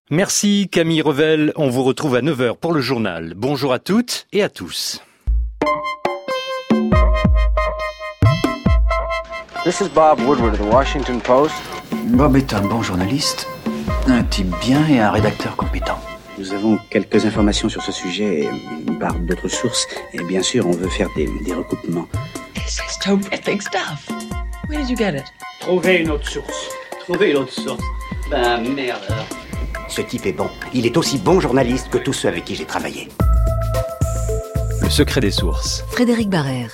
Merci Camille Revel, on vous retrouve à 9h pour le journal. Bonjour à toutes et à tous. This is Bob Woodward of the Washington Post. Bob est un bon journaliste, un type bien et un rédacteur compétent. Nous avons quelques informations sur ce sujet par d'autres sources et bien sûr on veut faire des recoupements. This is terrific stuff. Where did you get it? Trouvez une autre source. Ben merde. Ce type est bon. Il est aussi bon journaliste que tous ceux avec qui j'ai travaillé. Le secret des sources. Frédéric Barrère.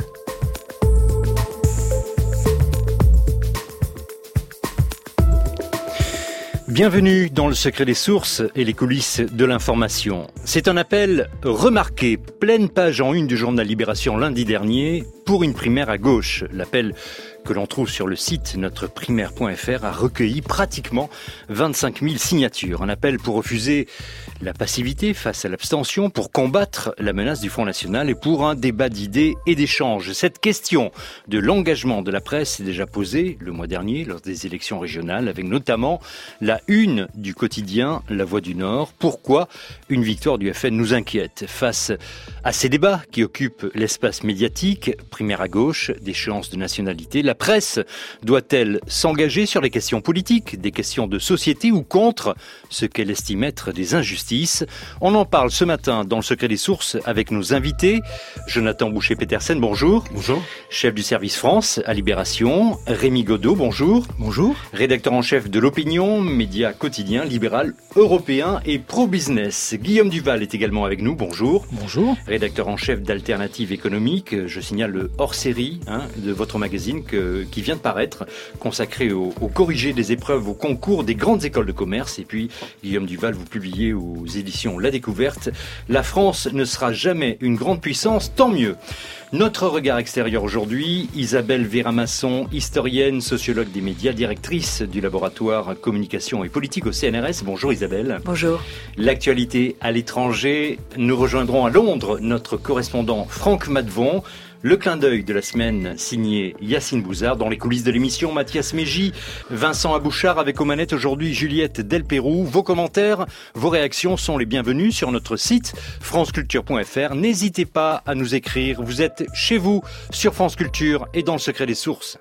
Bienvenue dans le secret des sources et les coulisses de l'information. C'est un appel remarqué, pleine page en une du journal Libération lundi dernier, pour une primaire à gauche. L'appel que l'on trouve sur le site notreprimaire.fr a recueilli pratiquement 25 000 signatures. Un appel pour refuser la passivité face à l'abstention, pour combattre la menace du Front National et pour un débat d'idées et d'échanges. Cette question de l'engagement de la presse est déjà posée le mois dernier lors des élections régionales, avec notamment la une du quotidien La Voix du Nord. Pourquoi une victoire du FN nous inquiète? Face à ces débats qui occupent l'espace médiatique, primaire à gauche, d'échéance de nationalité, la presse doit-elle s'engager sur les questions politiques, des questions de société ou contre ce qu'elle estime être des injustices? On en parle ce matin dans le secret des sources avec nos invités. Jonathan Boucher-Petersen, bonjour. Bonjour. Chef du service France à Libération. Rémi Godot, bonjour. Bonjour. Rédacteur en chef de l'Opinion, média quotidien, libéral, européen et pro-business. Guillaume Duval est également avec nous, bonjour. Bonjour. Rédacteur en chef d'Alternative économique. Je signale le hors-série de votre magazine qui vient de paraître, consacré au corrigé des épreuves au concours des grandes écoles de commerce. Et puis, Guillaume Duval, vous publiez aux éditions La Découverte. La France ne sera jamais une grande puissance, tant mieux. Notre regard extérieur aujourd'hui, Isabelle Véramasson, historienne, sociologue des médias, directrice du laboratoire communication et politique au CNRS. Bonjour Isabelle. Bonjour. L'actualité à l'étranger, nous rejoindrons à Londres notre correspondant Franck Madvon. Le clin d'œil de la semaine signé Yacine Bouzard. Dans les coulisses de l'émission, Mathias Mégy, Vincent Abouchard avec aux manettes aujourd'hui Juliette Delpérou. Vos commentaires, vos réactions sont les bienvenus sur notre site franceculture.fr. N'hésitez pas à nous écrire. Vous êtes chez vous sur France Culture et dans le secret des sources.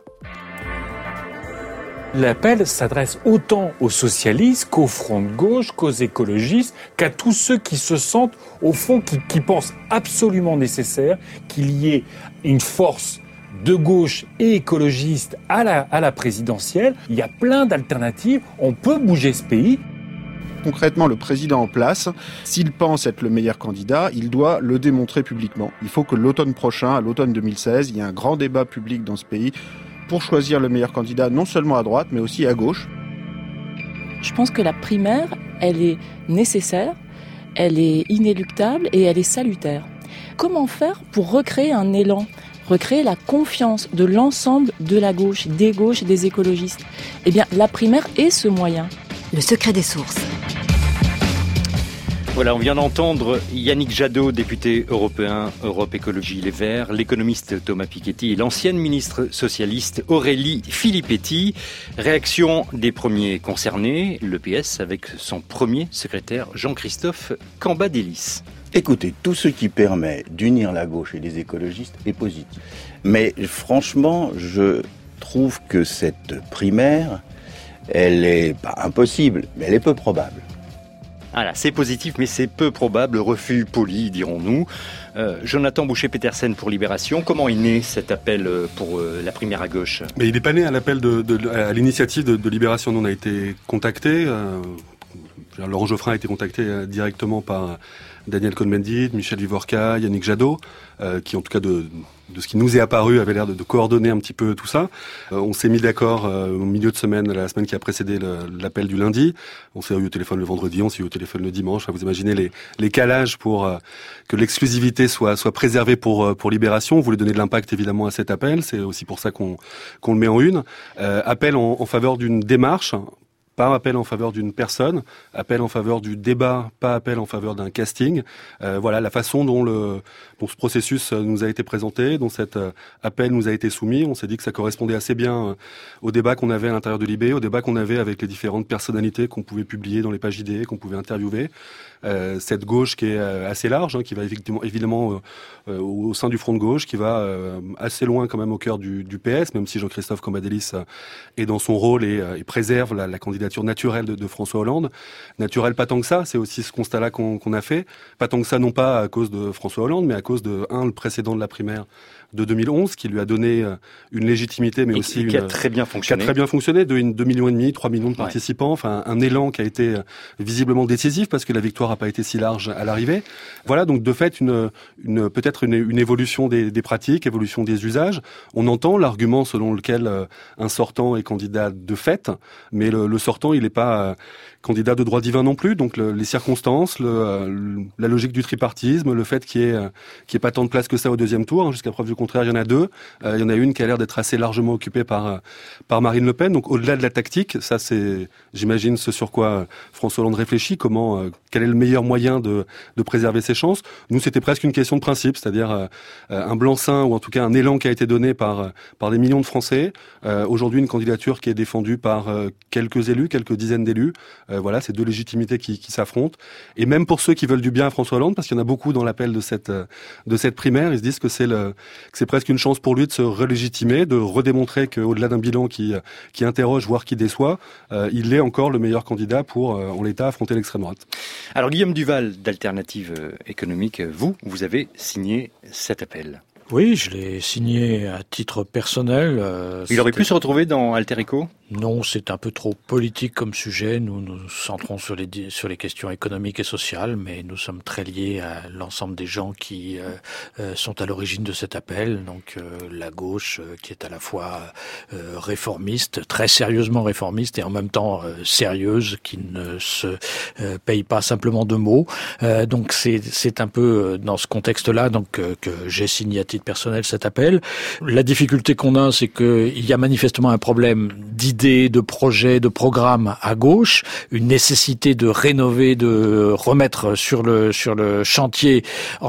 L'appel s'adresse autant aux socialistes qu'au front de gauche, qu'aux écologistes, qu'à tous ceux qui se sentent, au fond, qui pensent absolument nécessaire qu'il y ait une force de gauche et écologiste à la présidentielle. Il y a plein d'alternatives. On peut bouger ce pays. Concrètement, le président en place, s'il pense être le meilleur candidat, il doit le démontrer publiquement. Il faut que l'automne prochain, à l'automne 2016, il y ait un grand débat public dans ce pays pour choisir le meilleur candidat, non seulement à droite, mais aussi à gauche. Je pense que la primaire, elle est nécessaire, elle est inéluctable et elle est salutaire. Comment faire pour recréer un élan, recréer la confiance de l'ensemble de la gauche, des écologistes? Eh bien, la primaire est ce moyen. Le secret des sources. Voilà, on vient d'entendre Yannick Jadot, député européen, Europe Écologie Les Verts, l'économiste Thomas Piketty et l'ancienne ministre socialiste Aurélie Filippetti. Réaction des premiers concernés, le PS avec son premier secrétaire Jean-Christophe Cambadélis. Écoutez, tout ce qui permet d'unir la gauche et les écologistes est positif. Mais franchement, je trouve que cette primaire, elle est pas impossible, mais elle est peu probable. Voilà, c'est positif, mais c'est peu probable. Refus poli, dirons-nous. Jonathan Boucher-Petersen pour Libération. Comment est né cet appel pour la primaire à gauche? Mais il n'est pas né à l'appel à l'initiative de Libération. Nous, on a été contactés. Laurent Geoffrin a été contacté directement par Daniel Cohn-Bendit, Michel Vivorca, Yannick Jadot, qui en tout cas de ce qui nous est apparu avait l'air de coordonner un petit peu tout ça. On s'est mis d'accord au milieu de semaine, la semaine qui a précédé l'appel du lundi. On s'est eu au téléphone le vendredi, on s'est eu au téléphone le dimanche. Enfin, vous imaginez les calages pour que l'exclusivité soit préservée pour Libération. On voulait donner de l'impact évidemment à cet appel. C'est aussi pour ça qu'on le met en une. Appel en faveur d'une démarche pas appel en faveur d'une personne, appel en faveur du débat, pas appel en faveur d'un casting. Voilà la façon dont ce processus nous a été présenté, dont cet appel nous a été soumis. On s'est dit que ça correspondait assez bien au débat qu'on avait à l'intérieur de l'IB, au débat qu'on avait avec les différentes personnalités qu'on pouvait publier dans les pages idées, qu'on pouvait interviewer. Cette gauche qui est assez large, qui va évidemment au sein du front de gauche, qui va assez loin quand même au cœur du PS, même si Jean-Christophe Cambadélis est dans son rôle et préserve la candidature naturelle de François Hollande. Naturelle pas tant que ça, c'est aussi ce constat-là qu'on a fait. Pas tant que ça, non pas à cause de François Hollande, mais à cause de, le précédent de la primaire de 2011, qui lui a donné une légitimité, mais aussi qui a très bien fonctionné. 2,5 millions, 3 millions de participants, enfin un élan qui a été visiblement décisif parce que la victoire n'a pas été si large à l'arrivée. Voilà, donc de fait peut-être une évolution des pratiques, évolution des usages. On entend l'argument selon lequel un sortant est candidat de fait, mais le sortant il n'est pas candidat de droit divin non plus. Donc les circonstances, la logique du tripartisme, le fait qu'il y ait pas tant de place que ça au deuxième tour, jusqu'à preuve du contraire, il y en a deux. Il y en a une qui a l'air d'être assez largement occupée par Marine Le Pen. Donc au-delà de la tactique, ça c'est, j'imagine, ce sur quoi François Hollande réfléchit, quel est le meilleur moyen de préserver ses chances. Nous, c'était presque une question de principe, c'est-à-dire un blanc-seing ou en tout cas un élan qui a été donné par des millions de Français. Aujourd'hui, une candidature qui est défendue par quelques élus, quelques dizaines d'élus. Voilà, c'est deux légitimités qui s'affrontent. Et même pour ceux qui veulent du bien à François Hollande, parce qu'il y en a beaucoup dans l'appel de cette primaire, ils se disent que c'est presque une chance pour lui de se relégitimer, de redémontrer qu'au-delà d'un bilan qui interroge, voire qui déçoit, il est encore le meilleur candidat pour, en l'état, affronter l'extrême droite. Alors Guillaume Duval, d'Alternative économique, vous avez signé cet appel. Oui, je l'ai signé à titre personnel. Il aurait pu se retrouver dans Alter Eco ? Non, c'est un peu trop politique comme sujet. Nous nous centrons sur les questions économiques et sociales, mais nous sommes très liés à l'ensemble des gens qui sont à l'origine de cet appel. Donc la gauche qui est à la fois réformiste, très sérieusement réformiste, et en même temps sérieuse, qui ne se paye pas simplement de mots. Donc c'est un peu dans ce contexte-là que j'ai signé à titre personnel cet appel. La difficulté qu'on a, c'est qu'il y a manifestement un problème d'idées, de projets, de programmes à gauche, une nécessité de rénover, de remettre sur le chantier,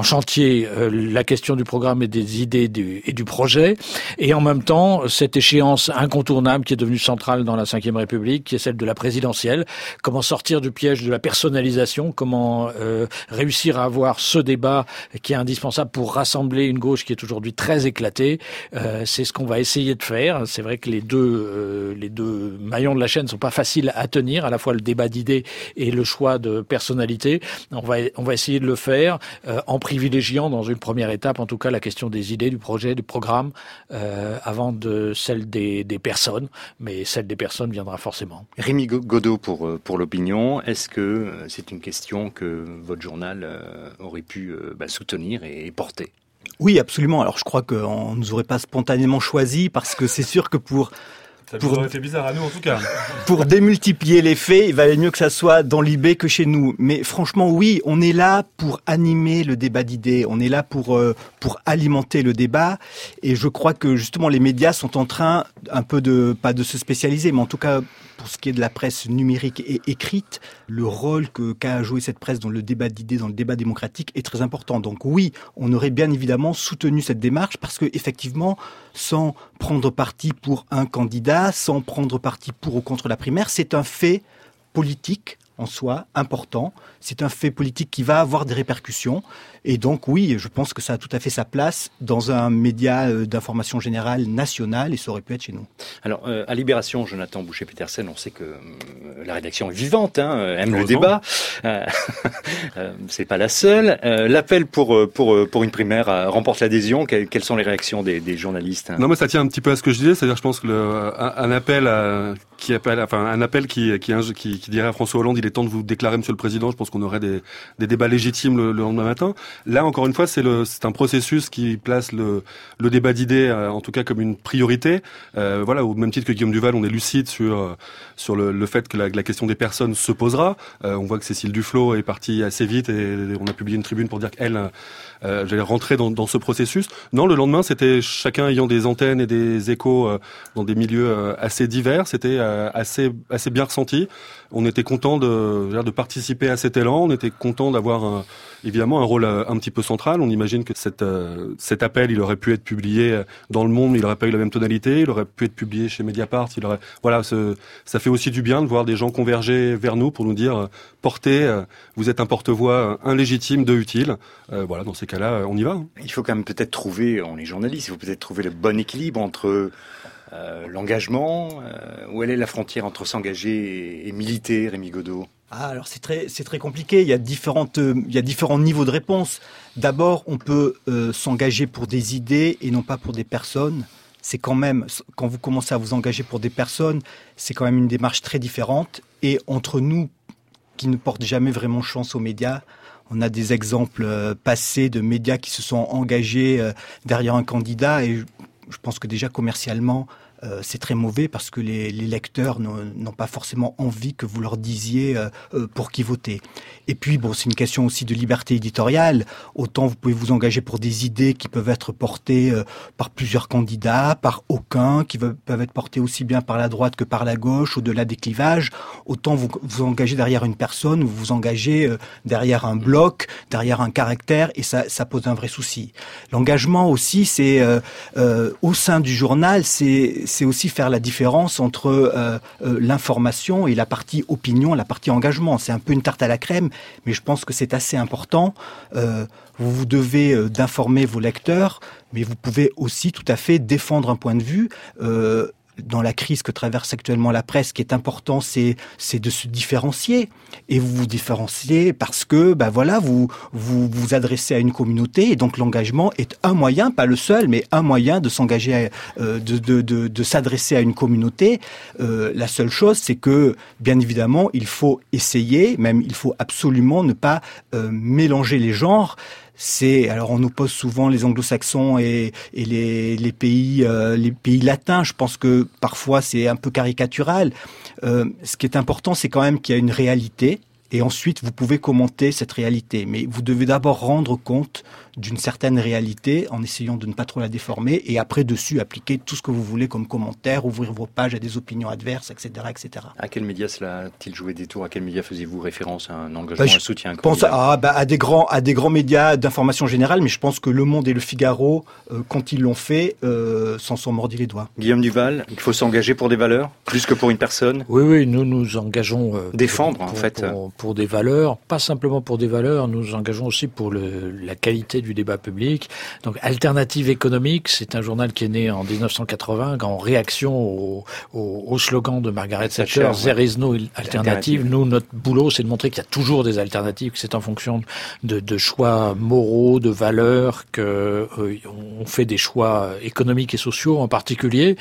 la question du programme et des idées et du projet, et en même temps cette échéance incontournable qui est devenue centrale dans la Ve République, qui est celle de la présidentielle. Comment sortir du piège de la personnalisation, comment réussir à avoir ce débat qui est indispensable pour rassembler une gauche qui est aujourd'hui très éclatée. C'est ce qu'on va essayer de faire. C'est vrai que les deux maillons de la chaîne sont pas faciles à tenir, à la fois le débat d'idées et le choix de personnalité. On va essayer de le faire en privilégiant dans une première étape, en tout cas, la question des idées, du projet, du programme, avant de celle des personnes. Mais celle des personnes viendra forcément. Rémi Godot pour l'opinion. Est-ce que c'est une question que votre journal aurait pu soutenir et porter ? Oui, absolument. Alors je crois qu'on ne nous aurait pas spontanément choisi, parce que c'est sûr que ça nous aurait fait bizarre à nous en tout cas. Pour démultiplier les faits, il valait mieux que ça soit dans l'IB que chez nous. Mais franchement, oui, on est là pour animer le débat d'idées. On est là pour alimenter le débat. Et je crois que justement les médias sont en train un peu pas de se spécialiser, mais en tout cas pour ce qui est de la presse numérique et écrite, le rôle qu'a joué cette presse dans le débat d'idées, dans le débat démocratique est très important. Donc oui, on aurait bien évidemment soutenu cette démarche, parce que effectivement, sans prendre parti pour un candidat, sans prendre parti pour ou contre la primaire, c'est un fait politique en soi important. C'est un fait politique qui va avoir des répercussions. Et donc oui, je pense que ça a tout à fait sa place dans un média d'information générale national, et ça aurait pu être chez nous. Alors, à Libération, Jonathan Boucher-Petersen, on sait que la rédaction est vivante, aime le débat. C'est pas la seule. L'appel pour une primaire remporte l'adhésion. Quelles sont les réactions des journalistes ? Non, mais ça tient un petit peu à ce que je disais, c'est-à-dire je pense que un appel qui dirait à François Hollande, il est temps de vous déclarer, Monsieur le Président. Je pense qu'on aurait des débats légitimes le lendemain matin. Là, encore une fois, c'est un processus qui place le débat d'idées, en tout cas, comme une priorité. Voilà, au même titre que Guillaume Duval, on est lucide sur le fait que la question des personnes se posera. On voit que Cécile Duflot est partie assez vite et on a publié une tribune pour dire qu'elle j'allais rentrer dans ce processus. Non, le lendemain, c'était chacun ayant des antennes et des échos dans des milieux assez divers. C'était assez bien ressenti. On était content de participer à cet élan. On était content d'avoir évidemment un rôle un petit peu central. On imagine que cet appel, il aurait pu être publié dans Le Monde, mais il n'aurait pas eu la même tonalité. Il aurait pu être publié chez Mediapart. Voilà, ça fait aussi du bien de voir des gens converger vers nous pour nous dire portez, vous êtes un porte-voix légitime de utile. Voilà, dans ces cas-là, on y va. Il faut quand même peut-être trouver, on est journaliste, il faut peut-être trouver le bon équilibre entre l'engagement, où elle est la frontière entre s'engager et militer, Rémi Godeau? Alors c'est très compliqué. Il y a différents niveaux de réponse. D'abord, on peut s'engager pour des idées et non pas pour des personnes. C'est quand même, quand vous commencez à vous engager pour des personnes, c'est quand même une démarche très différente. Et entre nous, qui ne portent jamais vraiment chance aux médias, on a des exemples passés de médias qui se sont engagés derrière un candidat, et je pense que déjà commercialement, c'est très mauvais parce que les lecteurs n'ont pas forcément envie que vous leur disiez pour qui voter. Et puis, bon, c'est une question aussi de liberté éditoriale. Autant vous pouvez vous engager pour des idées qui peuvent être portées par plusieurs candidats, par aucun, qui peuvent être portées aussi bien par la droite que par la gauche, au-delà des clivages. Autant vous engagez derrière une personne, vous vous engagez derrière un bloc, derrière un caractère, et ça pose un vrai souci. L'engagement aussi, c'est au sein du journal, c'est aussi faire la différence entre l'information et la partie opinion, la partie engagement. C'est un peu une tarte à la crème, mais je pense que c'est assez important. Vous devez d'informer vos lecteurs, mais vous pouvez aussi tout à fait défendre un point de vue. Dans la crise que traverse actuellement la presse, ce qui est important, c'est de se différencier. Et vous vous différenciez parce que, vous adressez à une communauté, et donc l'engagement est un moyen, pas le seul, mais un moyen de s'engager, de s'adresser à une communauté. La seule chose, c'est que, bien évidemment, il faut essayer, même il faut absolument ne pas mélanger les genres. Alors on nous pose souvent les anglo-saxons et les pays latins. Je pense que parfois c'est un peu caricatural. Ce qui est important, c'est quand même qu'il y a une réalité. Et ensuite, vous pouvez commenter cette réalité. Mais vous devez d'abord rendre compte d'une certaine réalité en essayant de ne pas trop la déformer. Et après, dessus, appliquer tout ce que vous voulez comme commentaire, ouvrir vos pages à des opinions adverses, etc., etc. À quel média cela a-t-il joué des tours? À quel média faisiez-vous référence à un engagement, un soutien? Je pense à des grands médias d'information générale, mais je pense que Le Monde et Le Figaro, quand ils l'ont fait, s'en sont mordis les doigts. Guillaume Duval, il faut s'engager pour des valeurs, plus que pour une personne? Oui, nous nous engageons... défendre, pour des valeurs, pas simplement pour des valeurs, nous nous engageons aussi pour la qualité du débat public. Donc, Alternative économique, c'est un journal qui est né en 1980 en réaction au slogan de Margaret Thatcher, There is no alternative. Nous, notre boulot, c'est de montrer qu'il y a toujours des alternatives, que c'est en fonction de choix moraux, de valeurs, que on fait des choix économiques et sociaux en particulier.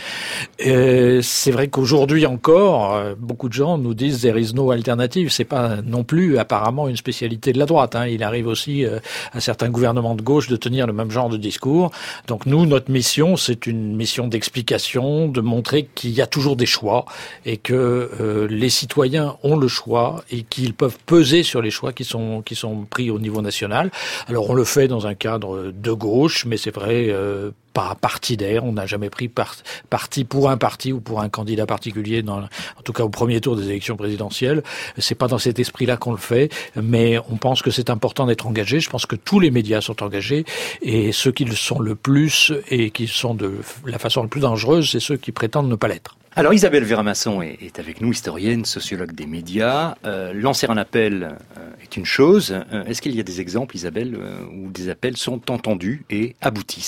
C'est vrai qu'aujourd'hui encore, beaucoup de gens nous disent There is no alternative. C'est pas non plus apparemment une spécialité de la droite. Il arrive aussi à certains gouvernements de gauche de tenir le même genre de discours. Donc nous, notre mission, c'est une mission d'explication, de montrer qu'il y a toujours des choix et que les citoyens ont le choix et qu'ils peuvent peser sur les choix qui sont pris au niveau national. Alors on le fait dans un cadre de gauche, mais c'est vrai... pas partidaire, on n'a jamais pris parti pour un parti ou pour un candidat particulier, en tout cas au premier tour des élections présidentielles. C'est pas dans cet esprit-là qu'on le fait, mais on pense que c'est important d'être engagé. Je pense que tous les médias sont engagés, et ceux qui le sont le plus et qui sont de la façon la plus dangereuse, c'est ceux qui prétendent ne pas l'être. Alors Isabelle Véramasson est avec nous, historienne, sociologue des médias. Lancer un appel est une chose. Est-ce qu'il y a des exemples, Isabelle, où des appels sont entendus et aboutissent ?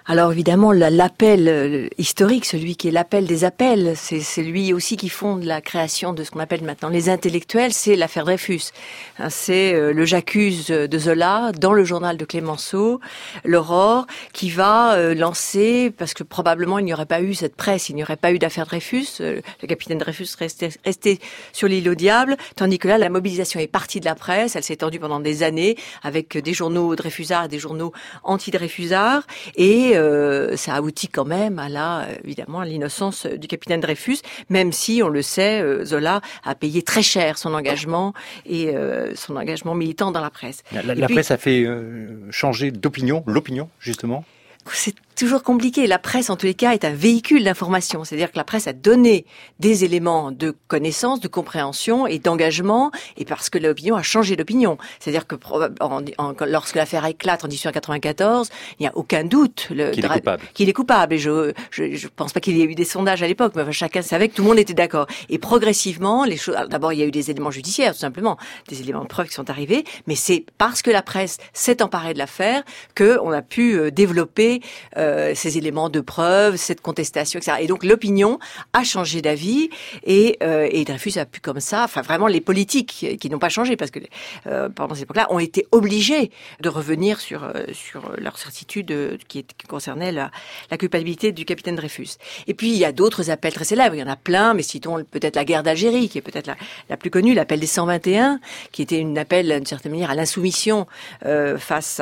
Alors évidemment, l'appel historique, celui qui est l'appel des appels, c'est lui aussi qui fonde la création de ce qu'on appelle maintenant les intellectuels, c'est l'affaire Dreyfus. C'est le J'accuse de Zola dans le journal de Clémenceau, l'Aurore, qui va lancer, parce que probablement il n'y aurait pas eu cette presse, il n'y aurait pas eu d'affaire Dreyfus, le capitaine Dreyfus restait sur l'île au diable, tandis que là, la mobilisation est partie de la presse, elle s'est étendue pendant des années, avec des journaux dreyfusards et des journaux anti-dreyfusards, et ça aboutit quand même évidemment, à l'innocence du capitaine Dreyfus, même si, on le sait, Zola a payé très cher son engagement et son engagement militant dans la presse. La presse a fait changer l'opinion, justement. C'est toujours compliqué. La presse, en tous les cas, est un véhicule d'information. C'est-à-dire que la presse a donné des éléments de connaissance, de compréhension et d'engagement, et parce que l'opinion a changé d'opinion. C'est-à-dire que lorsque l'affaire éclate en 1894, il n'y a aucun doute qu'il est coupable. Et je pense pas qu'il y ait eu des sondages à l'époque, mais chacun savait que tout le monde était d'accord. Et progressivement, les choses. D'abord, il y a eu des éléments judiciaires, tout simplement, des éléments de preuve qui sont arrivés, mais c'est parce que la presse s'est emparée de l'affaire que on a pu développer ces éléments de preuve, cette contestation, etc. Et donc l'opinion a changé d'avis et Dreyfus a pu comme ça, enfin vraiment les politiques qui n'ont pas changé parce que pendant cette époque-là ont été obligés de revenir sur leur certitude qui concernait la culpabilité du capitaine Dreyfus. Et puis il y a d'autres appels très célèbres, il y en a plein, mais citons peut-être la guerre d'Algérie qui est peut-être la plus connue, l'appel des 121, qui était un appel d'une certaine manière à l'insoumission face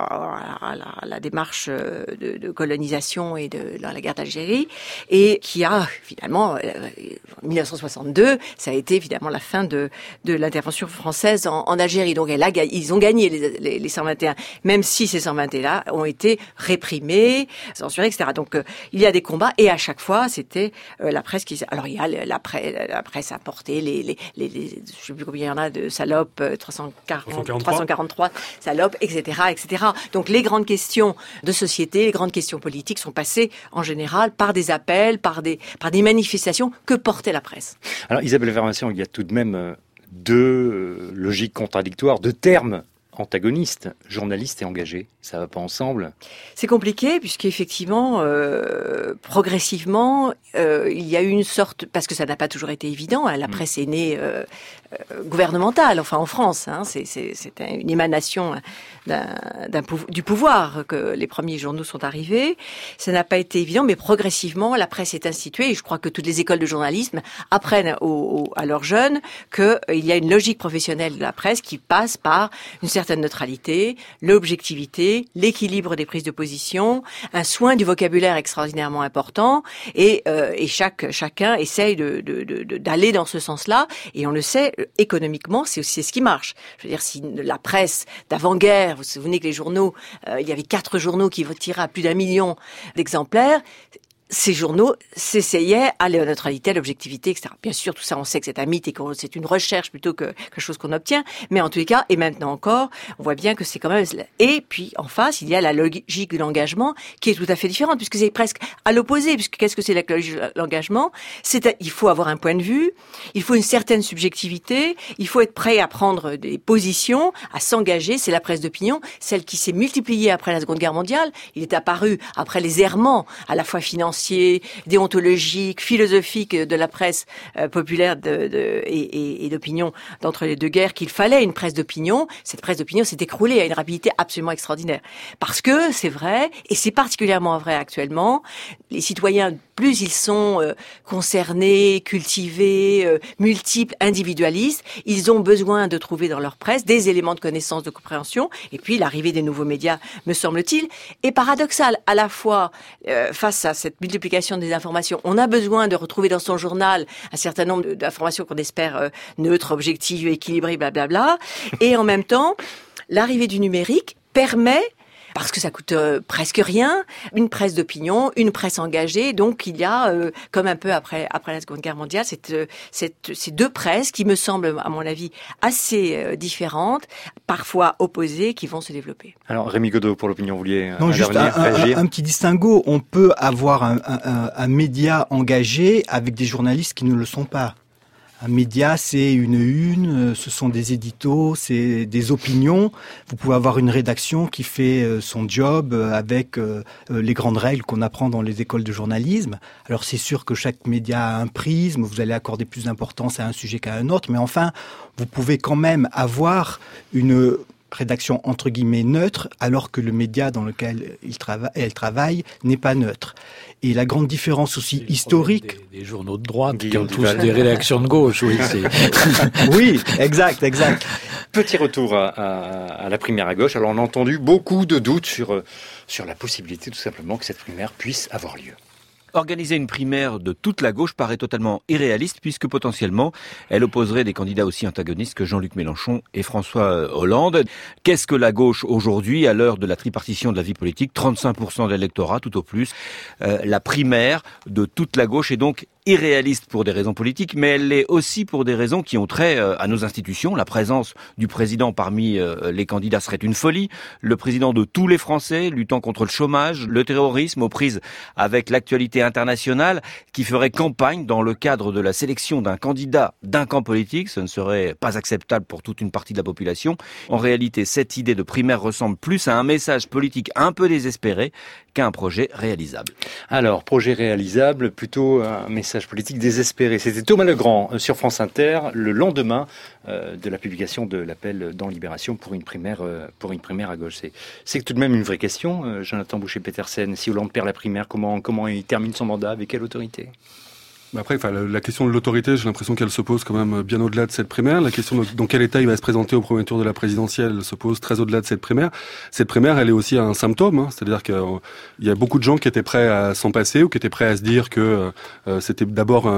à la démarche de colonisation et dans la guerre d'Algérie, et qui a finalement, en 1962, ça a été évidemment la fin de l'intervention française en Algérie. Donc ils ont gagné les 121, même si ces 121-là ont été réprimés, censurés, etc. Donc il y a des combats, et à chaque fois, c'était la presse qui... Alors il y a la presse a porté je sais plus combien il y en a de salopes, 343 salopes, etc., etc. Donc les grandes questions de société, les grandes questions politiques sont passées en général par des appels, par des manifestations que portait la presse. Alors Isabelle Vermation, il y a tout de même deux logiques contradictoires, deux termes antagonistes, journaliste et engagé. Ça va pas ensemble? C'est compliqué puisqu'effectivement, progressivement, il y a eu une sorte, parce que ça n'a pas toujours été évident, hein, la presse est née gouvernementale, enfin en France, hein, c'est une émanation du pouvoir que les premiers journaux sont arrivés. Ça n'a pas été évident, mais progressivement, la presse est instituée, et je crois que toutes les écoles de journalisme apprennent à leurs jeunes qu'il y a une logique professionnelle de la presse qui passe par une certaine neutralité, l'objectivité, l'équilibre des prises de position, un soin du vocabulaire extraordinairement important, et chacun essaye d'aller dans ce sens-là, et on le sait, économiquement, c'est ce qui marche. Je veux dire, si la presse d'avant-guerre, vous vous souvenez que les journaux, il y avait 4 journaux qui tiraient à plus d'1 million d'exemplaires, ces journaux s'essayaient à la neutralité, à l'objectivité, etc. Bien sûr, tout ça, on sait que c'est un mythe et que c'est une recherche plutôt que quelque chose qu'on obtient. Mais en tous les cas, et maintenant encore, on voit bien que c'est quand même... Et puis, en face, il y a la logique de l'engagement qui est tout à fait différente, puisque c'est presque à l'opposé. Puisque qu'est-ce que c'est la logique de l'engagement? Il faut avoir un point de vue, il faut une certaine subjectivité, il faut être prêt à prendre des positions, à s'engager. C'est la presse d'opinion, celle qui s'est multipliée après la Seconde Guerre mondiale. Il est apparu après les errements, à la fois financiers, déontologique, philosophique de la presse populaire et d'opinion d'entre les deux guerres, qu'il fallait une presse d'opinion. Cette presse d'opinion s'est écroulée à une rapidité absolument extraordinaire. Parce que c'est vrai, et c'est particulièrement vrai actuellement, les citoyens, plus ils sont concernés, cultivés, multiples, individualistes, ils ont besoin de trouver dans leur presse des éléments de connaissance, de compréhension, et puis l'arrivée des nouveaux médias, me semble-t-il, est paradoxale. À la fois, face à cette multiplication des informations, on a besoin de retrouver dans son journal un certain nombre d'informations qu'on espère neutres, objectives, équilibrées, blablabla, et en même temps, l'arrivée du numérique permet, parce que ça coûte presque rien, une presse d'opinion, une presse engagée. Donc il y a, comme un peu après la Seconde Guerre mondiale, ces deux presses qui me semblent, à mon avis, assez différentes, parfois opposées, qui vont se développer. Alors Rémi Godeau, pour l'opinion, vous vouliez réagir ? Un petit distinguo. On peut avoir un média engagé avec des journalistes qui ne le sont pas. Un média, c'est une, ce sont des éditos, c'est des opinions. Vous pouvez avoir une rédaction qui fait son job avec les grandes règles qu'on apprend dans les écoles de journalisme. Alors c'est sûr que chaque média a un prisme, vous allez accorder plus d'importance à un sujet qu'à un autre, mais enfin, vous pouvez quand même avoir une rédaction entre guillemets neutre, alors que le média dans lequel elle travaille n'est pas neutre. Et la grande différence aussi historique... Des journaux de droite qui ont tous des rédactions de gauche, oui. Oui, exact. Petit retour à la primaire à gauche. Alors on a entendu beaucoup de doutes sur la possibilité tout simplement que cette primaire puisse avoir lieu. Organiser une primaire de toute la gauche paraît totalement irréaliste puisque potentiellement elle opposerait des candidats aussi antagonistes que Jean-Luc Mélenchon et François Hollande. Qu'est-ce que la gauche aujourd'hui à l'heure de la tripartition de la vie politique ? 35% de l'électorat tout au plus. La primaire de toute la gauche est donc irréaliste pour des raisons politiques, mais elle l'est aussi pour des raisons qui ont trait à nos institutions. La présence du président parmi les candidats serait une folie. Le président de tous les Français, luttant contre le chômage, le terrorisme, aux prises avec l'actualité internationale, qui ferait campagne dans le cadre de la sélection d'un candidat d'un camp politique, ce ne serait pas acceptable pour toute une partie de la population. En réalité, cette idée de primaire ressemble plus à un message politique un peu désespéré qu'à un projet réalisable. Alors, projet réalisable, plutôt un message politique désespéré. C'était Thomas Legrand sur France Inter le lendemain de la publication de l'appel dans Libération pour une primaire à gauche. C'est tout de même une vraie question, Jonathan Boucher-Petersen. Si Hollande perd la primaire, comment il termine son mandat, avec quelle autorité ? Après, la question de l'autorité, j'ai l'impression qu'elle se pose quand même bien au-delà de cette primaire. La question de dans quel état il va se présenter au premier tour de la présidentielle se pose très au-delà de cette primaire. Cette primaire, elle est aussi un symptôme, c'est-à-dire qu'il y a beaucoup de gens qui étaient prêts à s'en passer ou qui étaient prêts à se dire que c'était d'abord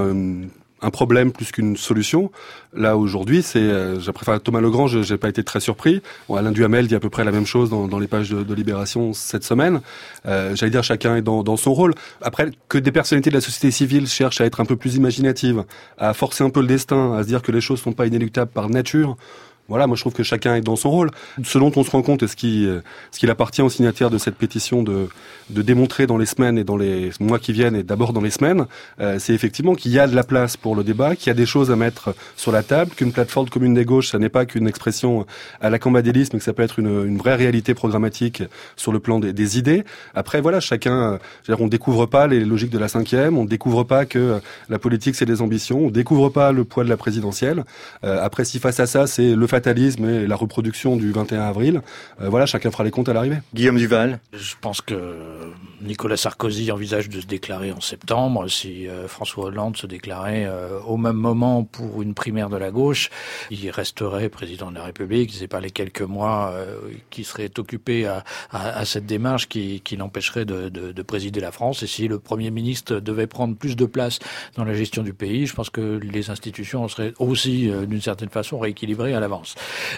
un problème plus qu'une solution. Là, aujourd'hui, Thomas Legrand, j'ai pas été très surpris. Bon, Alain Duhamel dit à peu près la même chose dans les pages de Libération cette semaine. J'allais dire, chacun est dans son rôle. Après, que des personnalités de la société civile cherchent à être un peu plus imaginatives, à forcer un peu le destin, à se dire que les choses sont pas inéluctables par nature, voilà, moi je trouve que chacun est dans son rôle. Ce dont on se rend compte et ce qu'il appartient aux signataires de cette pétition de démontrer dans les semaines et dans les mois qui viennent, et d'abord dans les semaines, c'est effectivement qu'il y a de la place pour le débat, qu'il y a des choses à mettre sur la table, qu'une plateforme commune des gauches, ça n'est pas qu'une expression à la cambadélisme, mais que ça peut être une vraie réalité programmatique sur le plan des idées. Après, voilà, chacun, on découvre pas les logiques de la cinquième, on découvre pas que la politique c'est des ambitions, on découvre pas le poids de la présidentielle. Après, si face à ça, c'est le fatalisme et la reproduction du 21 avril, voilà, chacun fera les comptes à l'arrivée. Guillaume Duval. Je pense que Nicolas Sarkozy envisage de se déclarer en septembre. Si François Hollande se déclarait au même moment pour une primaire de la gauche, il resterait président de la République. C'est pas les quelques mois qui seraient occupés à cette démarche qui l'empêcherait de présider la France. Et si le Premier ministre devait prendre plus de place dans la gestion du pays, je pense que les institutions seraient aussi, d'une certaine façon, rééquilibrées à l'avance.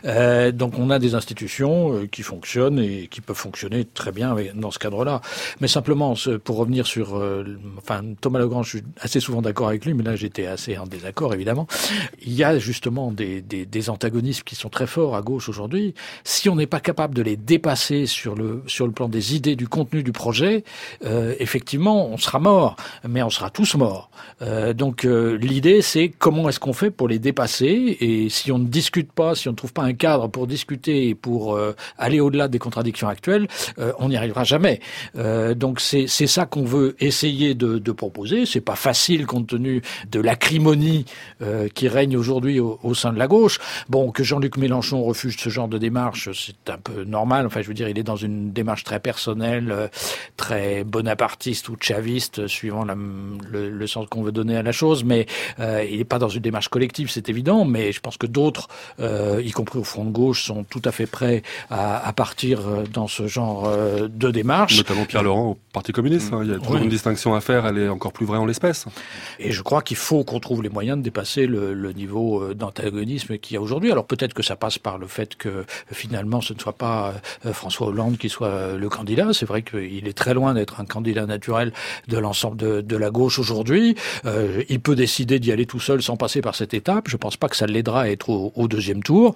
Donc on a des institutions qui fonctionnent et qui peuvent fonctionner très bien dans ce cadre-là. Mais simplement, pour revenir sur... Thomas Legrand, je suis assez souvent d'accord avec lui, mais là j'étais assez en désaccord, évidemment. Il y a justement des antagonismes qui sont très forts à gauche aujourd'hui. Si on n'est pas capable de les dépasser sur le plan des idées, du contenu du projet, effectivement, on sera mort. Mais on sera tous morts. Donc l'idée, c'est comment est-ce qu'on fait pour les dépasser, et si on ne discute pas, si on ne trouve pas un cadre pour discuter et pour aller au-delà des contradictions actuelles, on n'y arrivera jamais. Donc c'est ça qu'on veut essayer de proposer. C'est pas facile compte tenu de l'acrimonie qui règne aujourd'hui au sein de la gauche. Bon, que Jean-Luc Mélenchon refuse ce genre de démarche, c'est un peu normal. Enfin, je veux dire, il est dans une démarche très personnelle, très bonapartiste ou chaviste, suivant le sens qu'on veut donner à la chose. Mais il n'est pas dans une démarche collective, c'est évident. Mais je pense que d'autres, y compris au front de gauche, sont tout à fait prêts à partir dans ce genre de démarche. Notamment Pierre Laurent au Parti communiste. Il y a toujours une distinction à faire, elle est encore plus vraie en l'espèce. Et je crois qu'il faut qu'on trouve les moyens de dépasser le niveau d'antagonisme qu'il y a aujourd'hui. Alors peut-être que ça passe par le fait que finalement ce ne soit pas François Hollande qui soit le candidat. C'est vrai qu'il est très loin d'être un candidat naturel de l'ensemble de la gauche aujourd'hui. Il peut décider d'y aller tout seul sans passer par cette étape. Je ne pense pas que ça l'aidera à être au deuxième tour.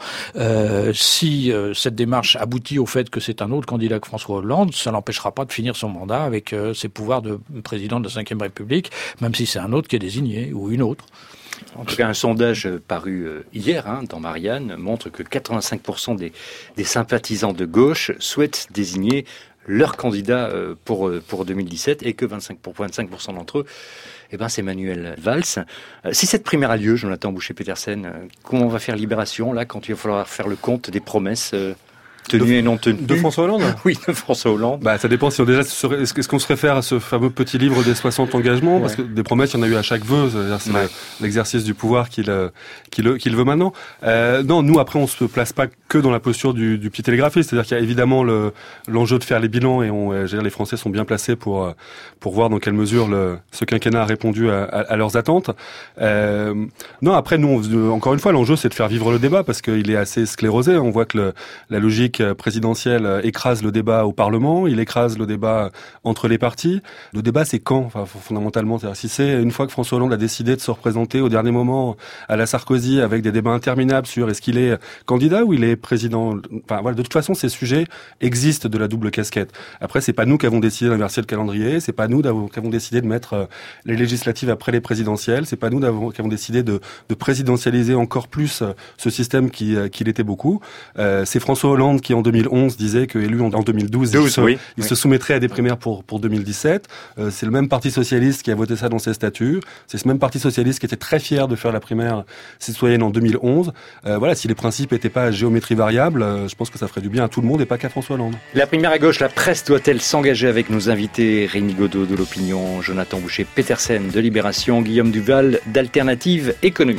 Si cette démarche aboutit au fait que c'est un autre candidat que François Hollande, ça l'empêchera pas de finir son mandat avec ses pouvoirs de président de la Ve République, même si c'est un autre qui est désigné, ou une autre. En tout cas, un sondage paru hier dans Marianne montre que 85% des sympathisants de gauche souhaitent désigner leur candidat pour 2017 et que 25% d'entre eux, c'est Manuel Valls. Si cette primaire a lieu, Jonathan Boucher-Petersen, comment va faire Libération là quand il va falloir faire le compte des promesses tenues et non tenues? De François Hollande? Oui, de François Hollande. Ça dépend si on est-ce qu'on se réfère à ce fameux petit livre des 60 engagements, parce que des promesses, il y en a eu à chaque vœu, c'est l'exercice du pouvoir qu'il veut maintenant. Non, nous après, on se place pas que dans la posture du petit télégraphiste, c'est-à-dire qu'il y a évidemment l'enjeu de faire les bilans et les Français sont bien placés pour voir dans quelle mesure ce quinquennat a répondu à leurs attentes. Non, après nous, encore une fois, l'enjeu c'est de faire vivre le débat parce qu'il est assez sclérosé. On voit que la logique présidentielle écrase le débat au Parlement, il écrase le débat entre les partis. Le débat c'est quand, fondamentalement, c'est-à-dire si c'est une fois que François Hollande a décidé de se représenter au dernier moment à la Sarkozy avec des débats interminables sur est-ce qu'il est candidat ou il est président. De toute façon, ces sujets existent de la double casquette. Après, c'est pas nous qui avons décidé d'inverser le calendrier, c'est pas nous qui avons décidé de mettre les législatives après les présidentielles, c'est pas nous qui avons décidé de présidentialiser encore plus ce système qui l'était beaucoup. C'est François Hollande qui en 2011 disait que élu en 2012, il se soumettrait à des primaires pour 2017. C'est le même Parti socialiste qui a voté ça dans ses statuts. C'est ce même Parti socialiste qui était très fier de faire la primaire citoyenne en 2011. Si les principes n'étaient pas à géométrie variable, je pense que ça ferait du bien à tout le monde et pas qu'à François Hollande. La primaire à gauche, la presse doit-elle s'engager avec nos invités? Rémi Godot de l'Opinion, Jonathan Boucher-Petersen de Libération, Guillaume Duval d'Alternative Économie.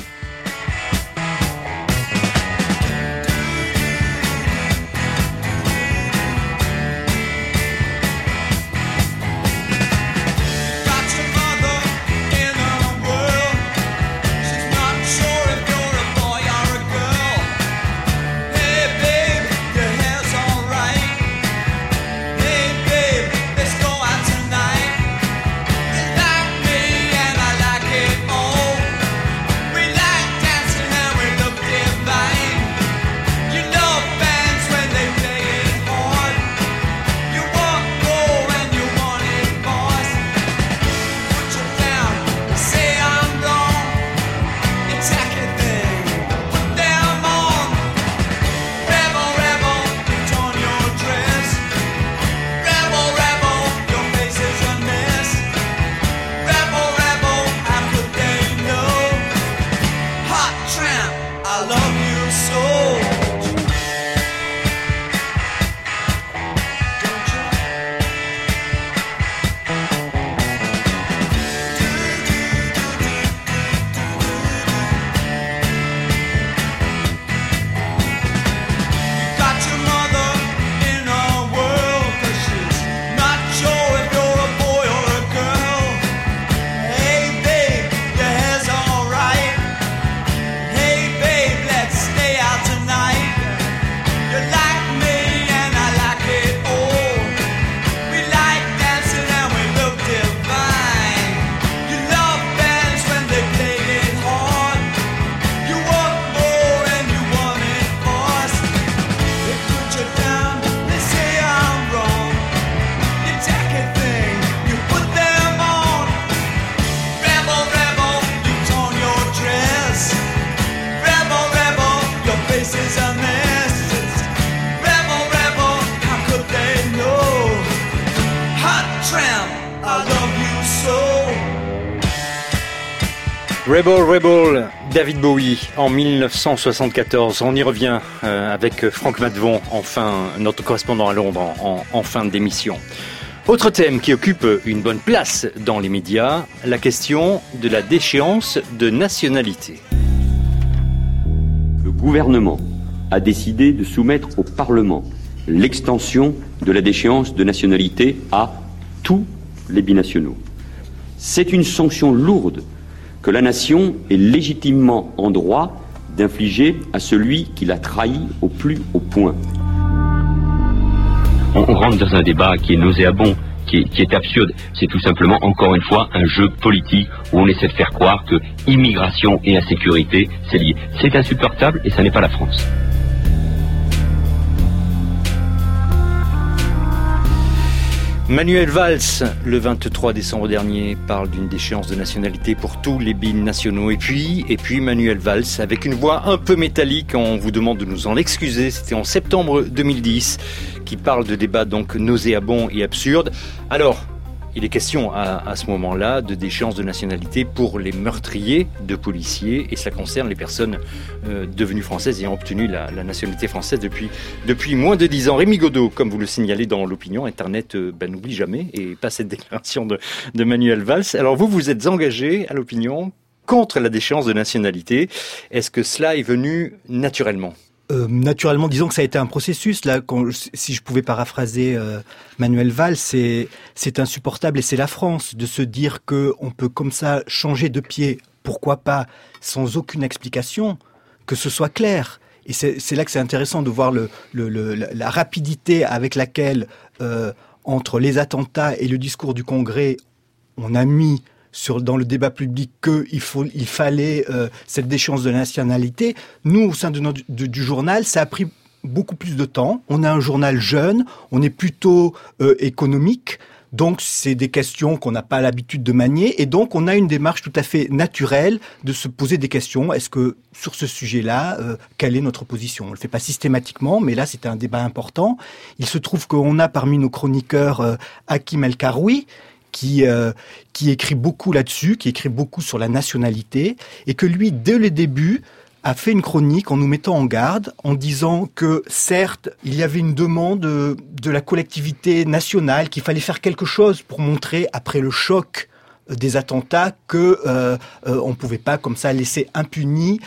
Rebel, David Bowie en 1974. On y revient avec Franck Matvon, notre correspondant à Londres en fin d'émission. Autre thème qui occupe une bonne place dans les médias, la question de la déchéance de nationalité. Le gouvernement a décidé de soumettre au Parlement l'extension de la déchéance de nationalité à tous les binationaux. C'est une sanction lourde que la nation est légitimement en droit d'infliger à celui qui l'a trahi au plus haut point. On rentre dans un débat qui est nauséabond, qui est absurde. C'est tout simplement, encore une fois, un jeu politique où on essaie de faire croire que immigration et insécurité, c'est lié. C'est insupportable et ça n'est pas la France. Manuel Valls, le 23 décembre dernier, parle d'une déchéance de nationalité pour tous les binationaux. Et puis Manuel Valls, avec une voix un peu métallique, on vous demande de nous en excuser, c'était en septembre 2010, qui parle de débats donc nauséabonds et absurdes. Alors, il est question à ce moment-là de déchéance de nationalité pour les meurtriers de policiers, et cela concerne les personnes devenues françaises ayant obtenu la nationalité française depuis moins de 10 ans. Rémi Godeau, comme vous le signalez dans l'opinion, Internet n'oublie jamais, et pas cette déclaration de Manuel Valls. Alors vous êtes engagé à l'opinion contre la déchéance de nationalité. Est-ce que cela est venu naturellement ? Naturellement, disons que ça a été un processus. Là, si je pouvais paraphraser Manuel Valls, c'est insupportable, et c'est la France de se dire que on peut comme ça changer de pied, pourquoi pas, sans aucune explication, que ce soit clair. Et c'est là que c'est intéressant de voir la rapidité avec laquelle, entre les attentats et le discours du Congrès, on a mis dans le débat public qu'il fallait cette déchéance de nationalité. Nous, au sein du journal, ça a pris beaucoup plus de temps. On a un journal jeune, on est plutôt économique, donc c'est des questions qu'on n'a pas l'habitude de manier, et donc on a une démarche tout à fait naturelle de se poser des questions. Est-ce que sur ce sujet-là, quelle est notre position ? On le fait pas systématiquement, mais là c'était un débat important. Il se trouve qu'on a parmi nos chroniqueurs Hakim El Karoui, qui écrit beaucoup là-dessus, qui écrit beaucoup sur la nationalité, et que lui, dès le début, a fait une chronique en nous mettant en garde, en disant que, certes, il y avait une demande de la collectivité nationale, qu'il fallait faire quelque chose pour montrer, après le choc des attentats, que on pouvait pas comme ça laisser impunis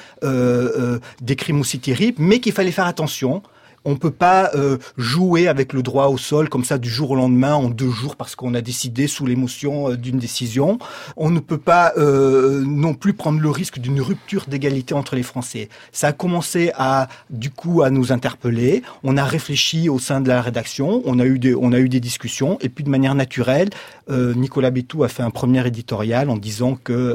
des crimes aussi terribles, mais qu'il fallait faire attention. On peut pas jouer avec le droit au sol comme ça du jour au lendemain, en 2 jours, parce qu'on a décidé sous l'émotion d'une décision. On ne peut pas non plus prendre le risque d'une rupture d'égalité entre les Français. Ça a commencé à nous interpeller. On a réfléchi au sein de la rédaction. On a eu des discussions. Et puis de manière naturelle, Nicolas Bétou a fait un premier éditorial en disant que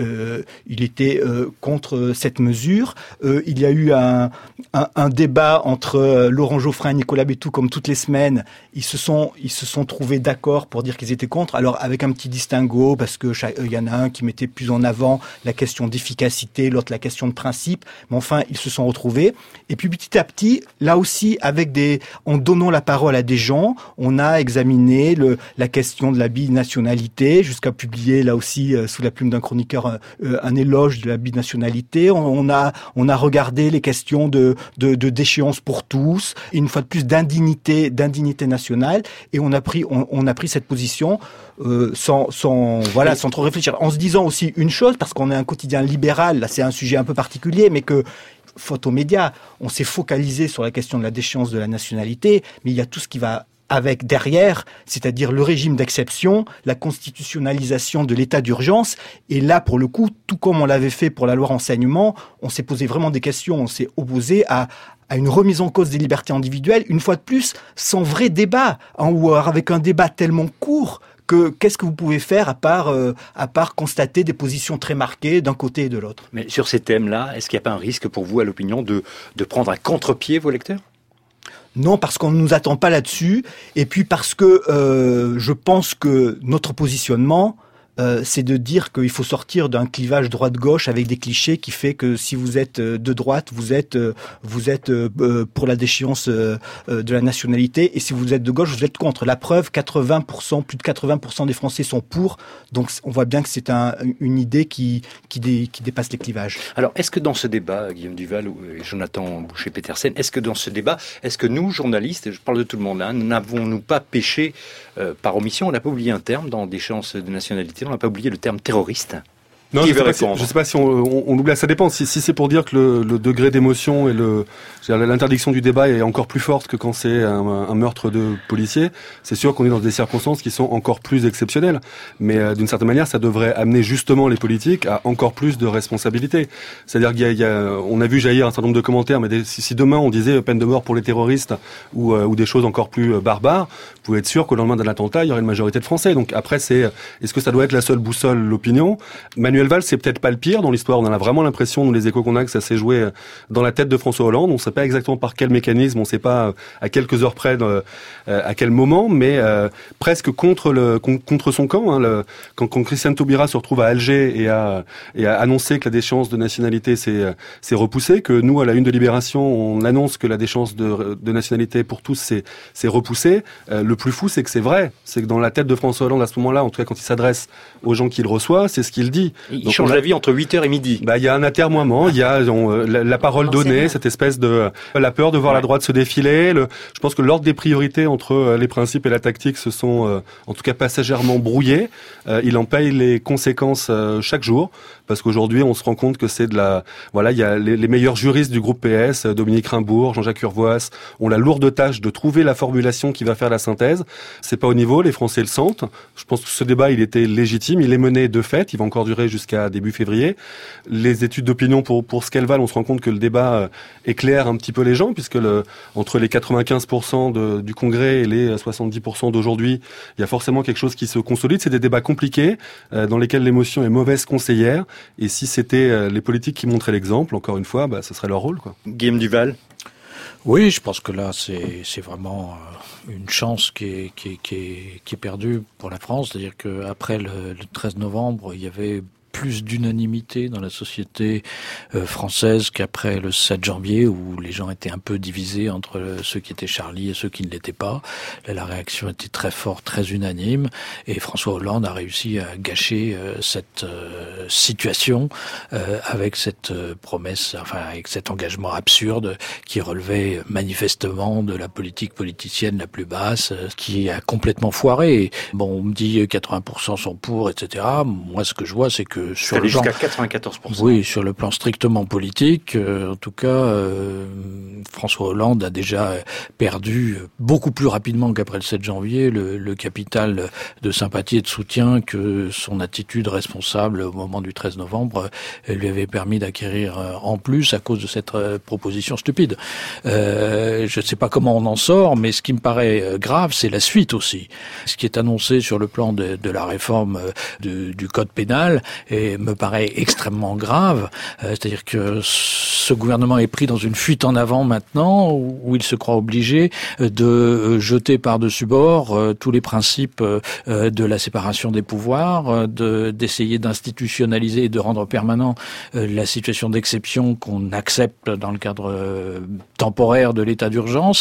il était contre cette mesure. Il y a eu un débat entre Laurent Geoffrin et Nicolas Bétou, comme toutes les semaines. Ils se sont trouvés d'accord pour dire qu'ils étaient contre. Alors avec un petit distinguo, parce que il y en a un qui mettait plus en avant la question d'efficacité, l'autre la question de principe. Mais enfin, ils se sont retrouvés. Et puis petit à petit, là aussi, en donnant la parole à des gens, on a examiné la question de la binationalité, jusqu'à publier là aussi sous la plume d'un chroniqueur un éloge de la binationalité. On a regardé les questions de déchéance pour tous, une fois de plus d'indignité nationale, et on a pris cette position sans trop réfléchir, en se disant aussi une chose, parce qu'on est un quotidien libéral, là c'est un sujet un peu particulier, mais que faute aux médias, on s'est focalisé sur la question de la déchéance de la nationalité, mais il y a tout ce qui va avec derrière, c'est-à-dire le régime d'exception, la constitutionnalisation de l'état d'urgence. Et là, pour le coup, tout comme on l'avait fait pour la loi renseignement, on s'est posé vraiment des questions, on s'est opposé à une remise en cause des libertés individuelles, une fois de plus, sans vrai débat, ou avec un débat tellement court que qu'est-ce que vous pouvez faire à part constater des positions très marquées d'un côté et de l'autre. Mais sur ces thèmes-là, est-ce qu'il n'y a pas un risque pour vous, à l'opinion, de prendre à contre-pied vos lecteurs ? Non, parce qu'on ne nous attend pas là-dessus, et puis parce que je pense que notre positionnement, c'est de dire qu'il faut sortir d'un clivage droite-gauche avec des clichés qui fait que si vous êtes de droite, vous êtes pour la déchéance de la nationalité, et si vous êtes de gauche, vous êtes contre. La preuve, plus de 80% des Français sont pour, donc on voit bien que c'est une idée qui dépasse les clivages. Alors, est-ce que dans ce débat, Guillaume Duval et Jonathan Boucher-Petersen, est-ce que nous, journalistes, je parle de tout le monde, n'avons-nous pas péché par omission? On n'a pas oublié un terme dans déchéance de nationalité, on n'a pas oublié le terme terroriste. Non, je ne sais pas si on oublie, ça dépend. Si c'est pour dire que le degré d'émotion et l'interdiction du débat est encore plus forte que quand c'est un meurtre de policier, c'est sûr qu'on est dans des circonstances qui sont encore plus exceptionnelles. Mais d'une certaine manière, ça devrait amener justement les politiques à encore plus de responsabilités. C'est-à-dire on a vu jaillir un certain nombre de commentaires, mais si demain on disait peine de mort pour les terroristes ou des choses encore plus barbares, vous pouvez être sûr qu'au lendemain d'un attentat, il y aurait une majorité de Français. Donc après, est-ce que ça doit être la seule boussole, l'opinion ? Manuel Manuel Valls, c'est peut-être pas le pire dans l'histoire. On a vraiment l'impression, nous les échos qu'on a, que ça s'est joué dans la tête de François Hollande. On ne sait pas exactement par quel mécanisme, on ne sait pas à quelques heures près à quel moment, mais presque contre son camp. Hein, quand Christiane Taubira se retrouve à Alger et a annoncé que la déchéance de nationalité s'est repoussée, que nous, à la une de Libération, on annonce que la déchéance de nationalité pour tous s'est repoussée. Le plus fou, c'est que c'est vrai. C'est que dans la tête de François Hollande, à ce moment-là, en tout cas quand il s'adresse aux gens qu'il reçoit, c'est ce qu'il dit. Il change la vie entre 8h et midi. Il y a un atermoiement, il y a la parole donnée, cette espèce de la peur de voir la droite se défiler. Je pense que l'ordre des priorités entre les principes et la tactique se sont en tout cas passagèrement brouillés. Il en paye les conséquences chaque jour, parce qu'aujourd'hui on se rend compte que c'est il y a les meilleurs juristes du groupe PS, Dominique Rimbourg, Jean-Jacques Urvoas, ont la lourde tâche de trouver la formulation qui va faire la synthèse. C'est pas au niveau, les Français le sentent. Je pense que ce débat, il était légitime, il est mené de fait, il va encore durer jusqu'à début février. Les études d'opinion pour ce qu'elles valent, on se rend compte que le débat éclaire un petit peu les gens, puisque entre les 95% du Congrès et les 70% d'aujourd'hui, il y a forcément quelque chose qui se consolide. C'est des débats compliqués, dans lesquels l'émotion est mauvaise conseillère, et si c'était les politiques qui montraient l'exemple, encore une fois, ce serait leur rôle, quoi. Guillaume Duval. Oui, je pense que là, c'est vraiment une chance qui est perdue pour la France. C'est-à-dire qu'après le 13 novembre, il y avait plus d'unanimité dans la société française qu'après le 7 janvier, où les gens étaient un peu divisés entre ceux qui étaient Charlie et ceux qui ne l'étaient pas. Là, la réaction était très forte, très unanime, et François Hollande a réussi à gâcher cette situation avec cette promesse, avec cet engagement absurde qui relevait manifestement de la politique politicienne la plus basse, qui a complètement foiré. Bon, on me dit 80% sont pour, etc. Moi, ce que je vois, c'est que sur le jusqu'à 94%. Oui, sur le plan strictement politique, en tout cas, François Hollande a déjà perdu beaucoup plus rapidement qu'après le 7 janvier le capital de sympathie et de soutien que son attitude responsable au moment du 13 novembre lui avait permis d'acquérir en plus à cause de cette proposition stupide. Je ne sais pas comment on en sort, mais ce qui me paraît grave, c'est la suite aussi. Ce qui est annoncé sur le plan de la réforme du code pénal me paraît extrêmement grave. C'est-à-dire que ce gouvernement est pris dans une fuite en avant maintenant, où il se croit obligé de jeter par-dessus bord tous les principes de la séparation des pouvoirs, d'essayer d'institutionnaliser et de rendre permanent la situation d'exception qu'on accepte dans le cadre temporaire de l'état d'urgence.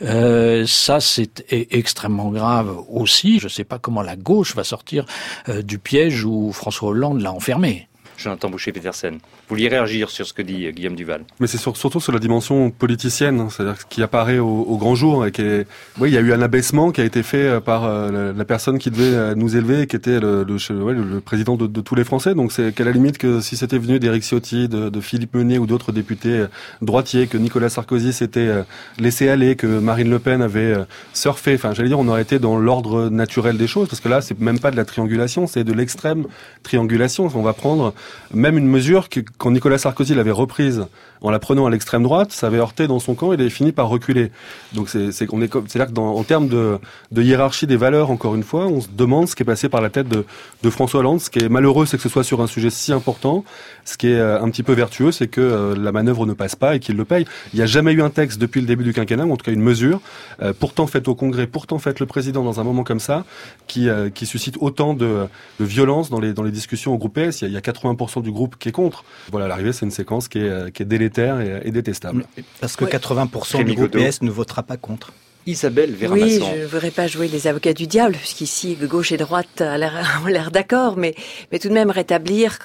Ça, c'est extrêmement grave aussi. Je ne sais pas comment la gauche va sortir du piège où François Hollande l'a enfermé. Jonathan Boucher-Petersen. Vous vouliez réagir sur ce que dit Guillaume Duval? Mais c'est surtout sur la dimension politicienne, c'est-à-dire ce qui apparaît au grand jour. Et il y a eu un abaissement qui a été fait par la personne qui devait nous élever, qui était le président de tous les Français. Donc c'est qu'à la limite que si c'était venu d'Éric Ciotti, de Philippe Meunier ou d'autres députés droitiers, que Nicolas Sarkozy s'était laissé aller, que Marine Le Pen avait surfé, on aurait été dans l'ordre naturel des choses, parce que là, c'est même pas de la triangulation, c'est de l'extrême triangulation. On va prendre même une mesure que, quand Nicolas Sarkozy l'avait reprise en la prenant à l'extrême droite, ça avait heurté dans son camp et il avait fini par reculer. Donc c'est-à-dire que en termes de hiérarchie des valeurs, encore une fois, on se demande ce qui est passé par la tête de François Hollande. Ce qui est malheureux, c'est que ce soit sur un sujet si important. Ce qui est un petit peu vertueux, c'est que la manœuvre ne passe pas et qu'il le paye. Il n'y a jamais eu un texte depuis le début du quinquennat, ou en tout cas une mesure, pourtant faite au Congrès, pourtant faite le président dans un moment comme ça, qui suscite autant de violence dans les discussions au groupe PS. Il y a 80% du groupe qui est contre. Voilà, à l'arrivée, c'est une séquence qui est délétère et détestable. Parce que 80% du groupe PS ne votera pas contre. Isabelle Vermasson. Oui, je ne voudrais pas jouer les avocats du diable, puisqu'ici, gauche et droite ont l'air d'accord, mais tout de même rétablir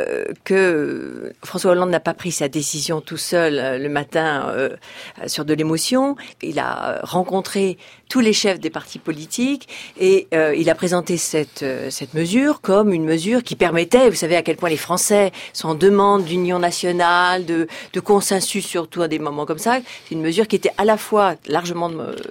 que François Hollande n'a pas pris sa décision tout seul le matin sur de l'émotion. Il a rencontré tous les chefs des partis politiques et il a présenté cette mesure comme une mesure qui permettait, vous savez à quel point les Français sont en demande d'union nationale, de consensus surtout à des moments comme ça. C'est une mesure qui était à la fois largement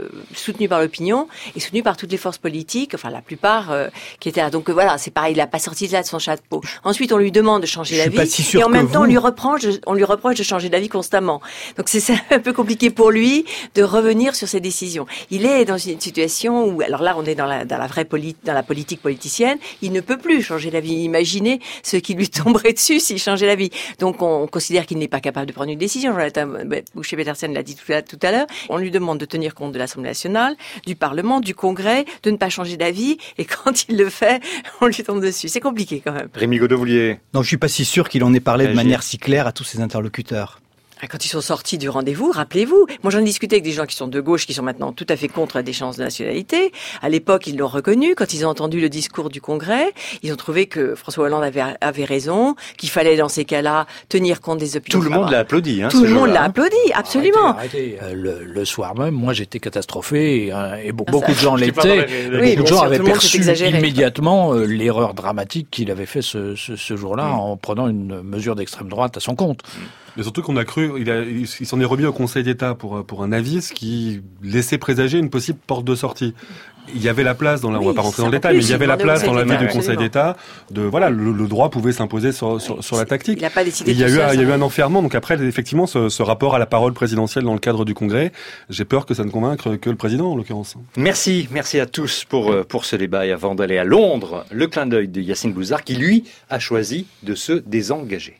soutenu par l'opinion et soutenu par toutes les forces politiques, enfin la plupart qui étaient là. Donc voilà, c'est pareil, il n'a pas sorti de là de son chapeau. Ensuite, on lui demande de changer d'avis et en même temps, on lui reproche de changer d'avis constamment. Donc c'est un peu compliqué pour lui de revenir sur ses décisions. Il est dans une situation où, alors là, on est dans la politique politicienne, il ne peut plus changer d'avis. Imaginez ce qui lui tomberait dessus s'il changeait d'avis. Donc on considère qu'il n'est pas capable de prendre une décision. Jonathan Boucher-Petersen l'a dit tout à l'heure. On lui demande de tenir compte de l'Assemblée nationale, du Parlement, du Congrès, de ne pas changer d'avis. Et quand il le fait, on lui tombe dessus. C'est compliqué quand même. Rémi Godot-Voulier. Non, je suis pas si sûr qu'il en ait parlé de manière si claire à tous ses interlocuteurs. Quand ils sont sortis du rendez-vous, rappelez-vous, moi j'en ai discuté avec des gens qui sont de gauche, qui sont maintenant tout à fait contre la déchéance de nationalité. À l'époque, ils l'ont reconnu. Quand ils ont entendu le discours du Congrès, ils ont trouvé que François Hollande avait raison, qu'il fallait dans ces cas-là tenir compte des opinions. Tout le monde l'a applaudi. Tout le monde l'a applaudi, absolument. Arrêtez. Le soir même, moi j'étais catastrophé et beaucoup de gens l'étaient. Oui, beaucoup de gens avaient perçu immédiatement l'erreur dramatique qu'il avait fait ce jour-là en prenant une mesure d'extrême droite à son compte. Mais surtout qu'on a cru, il s'en est remis au Conseil d'État pour un avis qui laissait présager une possible porte de sortie. Il y avait la place on va pas rentrer dans le détail, mais il y avait la place dans l'avis du Conseil d'État le droit pouvait s'imposer sur la tactique. Il a pas décidé. Il y a eu un enfermement. Donc après, effectivement, ce rapport à la parole présidentielle dans le cadre du Congrès, j'ai peur que ça ne convainque que le président, en l'occurrence. Merci à tous pour ce débat. Et avant d'aller à Londres, le clin d'œil de Yacine Bouzard, qui lui a choisi de se désengager.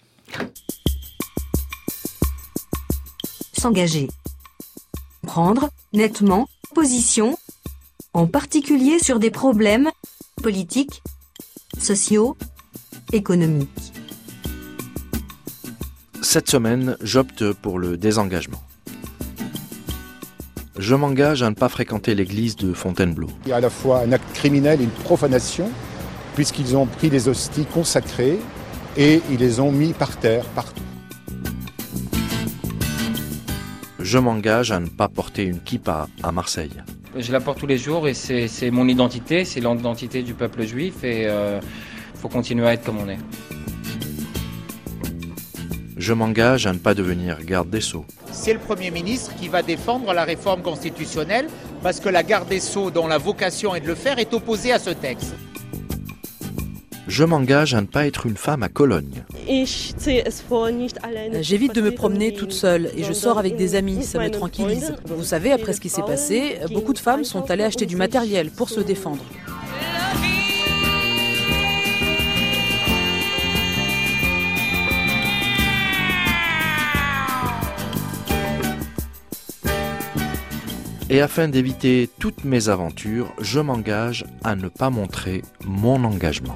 S'engager. Prendre nettement position, en particulier sur des problèmes politiques, sociaux, économiques. Cette semaine, j'opte pour le désengagement. Je m'engage à ne pas fréquenter l'église de Fontainebleau. Il y a à la fois un acte criminel et une profanation, puisqu'ils ont pris des hosties consacrées et ils les ont mis par terre, partout. Je m'engage à ne pas porter une kippa à Marseille. Je la porte tous les jours et c'est mon identité, c'est l'identité du peuple juif et faut continuer à être comme on est. Je m'engage à ne pas devenir garde des Sceaux. C'est le Premier ministre qui va défendre la réforme constitutionnelle parce que la garde des Sceaux, dont la vocation est de le faire, est opposée à ce texte. Je m'engage à ne pas être une femme à Cologne. J'évite de me promener toute seule et je sors avec des amis, ça me tranquillise. Vous savez, après ce qui s'est passé, beaucoup de femmes sont allées acheter du matériel pour se défendre. Et afin d'éviter toutes mes aventures, je m'engage à ne pas montrer mon engagement.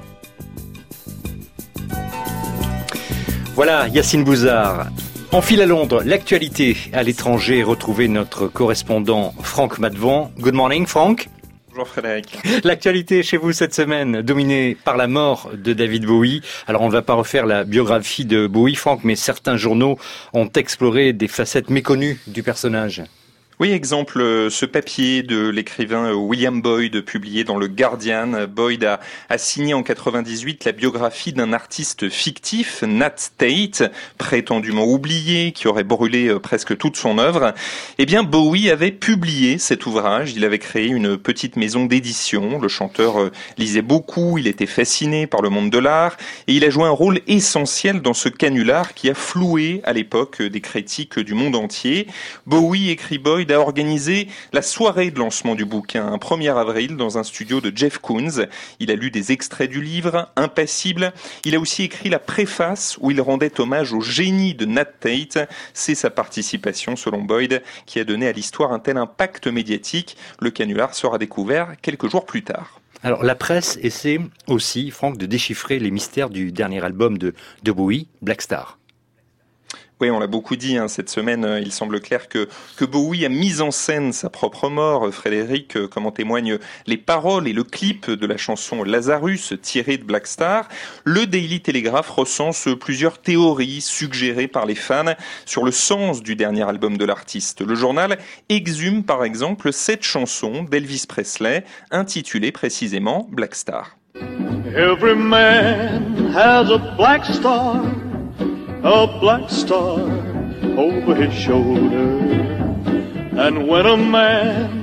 Voilà, Yacine Bouzard. En file à Londres, l'actualité à l'étranger, retrouver notre correspondant Franck Madvan. Good morning, Franck. Bonjour Frédéric. L'actualité chez vous cette semaine, dominée par la mort de David Bowie. Alors on ne va pas refaire la biographie de Bowie, Franck, mais certains journaux ont exploré des facettes méconnues du personnage. Oui, exemple, ce papier de l'écrivain William Boyd, publié dans le Guardian. Boyd a signé en 98 la biographie d'un artiste fictif, Nat Tate, prétendument oublié, qui aurait brûlé presque toute son œuvre. Eh bien, Bowie avait publié cet ouvrage. Il avait créé une petite maison d'édition. Le chanteur lisait beaucoup, il était fasciné par le monde de l'art, et il a joué un rôle essentiel dans ce canular qui a floué à l'époque des critiques du monde entier. Bowie, écrit Boyd, a organisé la soirée de lancement du bouquin, un 1er avril, dans un studio de Jeff Koons. Il a lu des extraits du livre, Impassible. Il a aussi écrit la préface où il rendait hommage au génie de Nat Tate. C'est sa participation, selon Boyd, qui a donné à l'histoire un tel impact médiatique. Le canular sera découvert quelques jours plus tard. Alors la presse essaie aussi, Franck, de déchiffrer les mystères du dernier album de Bowie, Black Star. Oui, on l'a beaucoup dit cette semaine. Il semble clair que Bowie a mis en scène sa propre mort. Frédéric, comme en témoignent les paroles et le clip de la chanson Lazarus tiré de Black Star. Le Daily Telegraph recense plusieurs théories suggérées par les fans sur le sens du dernier album de l'artiste. Le journal exhume par exemple cette chanson d'Elvis Presley intitulée précisément Black Star. Every man has a black star. A black star over his shoulder. And when a man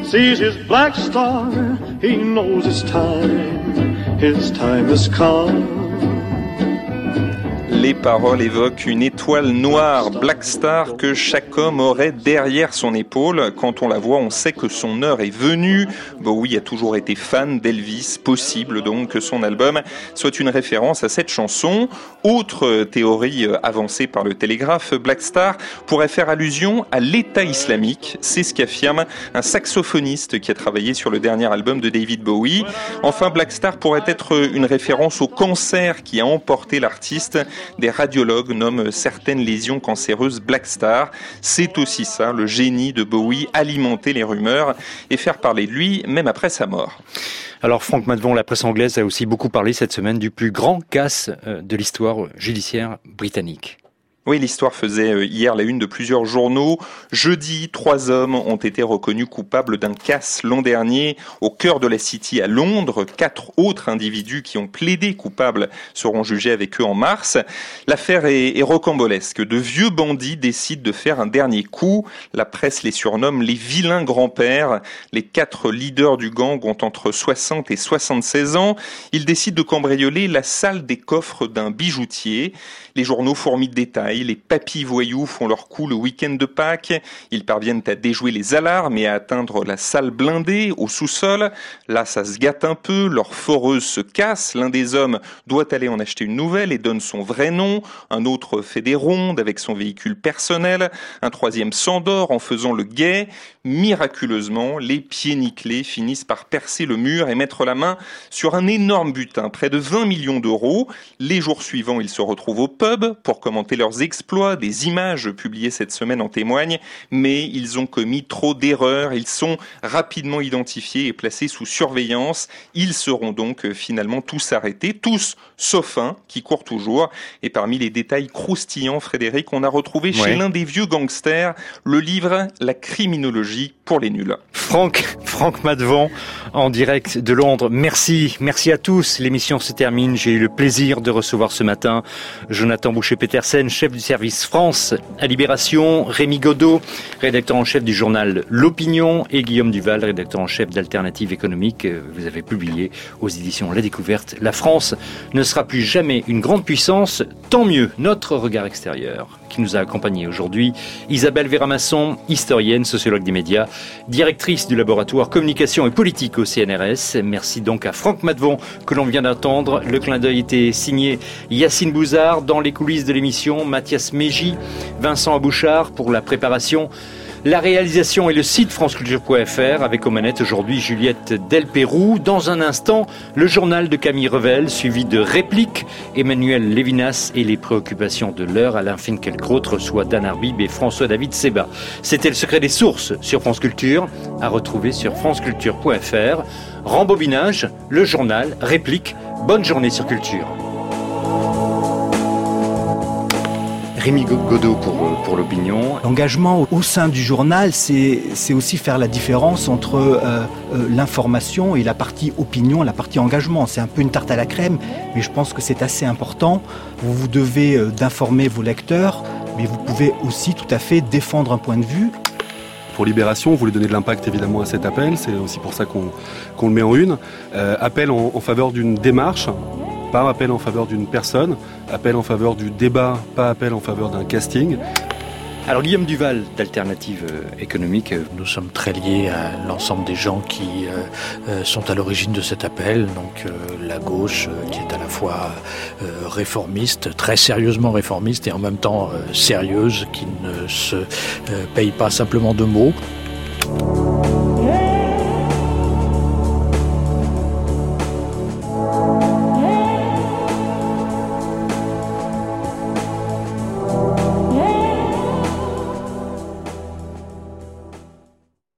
sees his black star, he knows his time has come. Les paroles évoquent une étoile noire, Black Star, que chaque homme aurait derrière son épaule. Quand on la voit, on sait que son heure est venue. Bowie a toujours été fan d'Elvis, possible donc que son album soit une référence à cette chanson. Autre théorie avancée par le Télégraphe, Black Star pourrait faire allusion à l'État islamique. C'est ce qu'affirme un saxophoniste qui a travaillé sur le dernier album de David Bowie. Enfin, Black Star pourrait être une référence au cancer qui a emporté l'artiste. Des radiologues nomment certaines lésions cancéreuses Black Star. C'est aussi ça, le génie de Bowie, alimenter les rumeurs et faire parler de lui, même après sa mort. Alors Franck Maddevon, la presse anglaise a aussi beaucoup parlé cette semaine du plus grand casse de l'histoire judiciaire britannique. Oui, l'histoire faisait hier la une de plusieurs journaux. Jeudi, 3 hommes ont été reconnus coupables d'un casse l'an dernier au cœur de la City à Londres. 4 autres individus qui ont plaidé coupables seront jugés avec eux en mars. L'affaire est rocambolesque. De vieux bandits décident de faire un dernier coup. La presse les surnomme les vilains grands-pères. Les 4 leaders du gang ont entre 60 et 76 ans. Ils décident de cambrioler la salle des coffres d'un bijoutier. Les journaux fourmillent de détails. Les papis voyous font leur coup le week-end de Pâques. Ils parviennent à déjouer les alarmes et à atteindre la salle blindée au sous-sol. Là, ça se gâte un peu. Leur foreuse se casse. L'un des hommes doit aller en acheter une nouvelle et donne son vrai nom. Un autre fait des rondes avec son véhicule personnel. Un troisième s'endort en faisant le guet. Miraculeusement, les pieds nickelés finissent par percer le mur et mettre la main sur un énorme butin, près de 20 millions d'euros. Les jours suivants, ils se retrouvent au pub pour commenter leurs exploits. Des images publiées cette semaine en témoignent, mais ils ont commis trop d'erreurs. Ils sont rapidement identifiés et placés sous surveillance. Ils seront donc finalement tous arrêtés, tous sauf un qui court toujours. Et parmi les détails croustillants, Frédéric, on a retrouvé chez l'un des vieux gangsters le livre La criminologie pour les nuls. Franck Maddevon, en direct de Londres. Merci à tous. L'émission se termine. J'ai eu le plaisir de recevoir ce matin Jonathan Boucher-Petersen, chef du service France à Libération, Rémi Godot, rédacteur en chef du journal L'Opinion, et Guillaume Duval, rédacteur en chef d'Alternative économique. Vous avez publié aux éditions La Découverte. La France ne sera plus jamais une grande puissance. Tant mieux. Notre regard extérieur qui nous a accompagnés aujourd'hui. Isabelle Véramasson, historienne, sociologue des médias, directrice du laboratoire communication et politique au CNRS. Merci donc à Franck Maddevon que l'on vient d'entendre. Le clin d'œil était signé Yacine Bouzard. Dans les coulisses de l'émission, Mathias Mégy, Vincent Abouchard pour la préparation. La réalisation et le site franceculture.fr avec aux manettes aujourd'hui Juliette Delpérou. Dans un instant, le journal de Camille Revel suivi de répliques. Emmanuel Lévinas et les préoccupations de l'heure. Alain Finkielkraut reçoit Dan Arbib et François-David Seba. C'était le secret des sources sur France Culture, à retrouver sur franceculture.fr. Rembobinage, le journal, réplique. Bonne journée sur Culture. Rémi Godot pour l'Opinion. L'engagement au sein du journal, c'est aussi faire la différence entre l'information et la partie opinion, la partie engagement. C'est un peu une tarte à la crème, mais je pense que c'est assez important. Vous devez d'informer vos lecteurs, mais vous pouvez aussi tout à fait défendre un point de vue. Pour Libération, on voulait donner de l'impact évidemment à cet appel, c'est aussi pour ça qu'on le met en une. Appel en faveur d'une démarche, pas appel en faveur d'une personne, appel en faveur du débat, pas appel en faveur d'un casting. Alors Guillaume Duval d'Alternative économique. Nous sommes très liés à l'ensemble des gens qui sont à l'origine de cet appel, donc la gauche qui est à la fois réformiste, très sérieusement réformiste et en même temps sérieuse, qui ne se paye pas simplement de mots.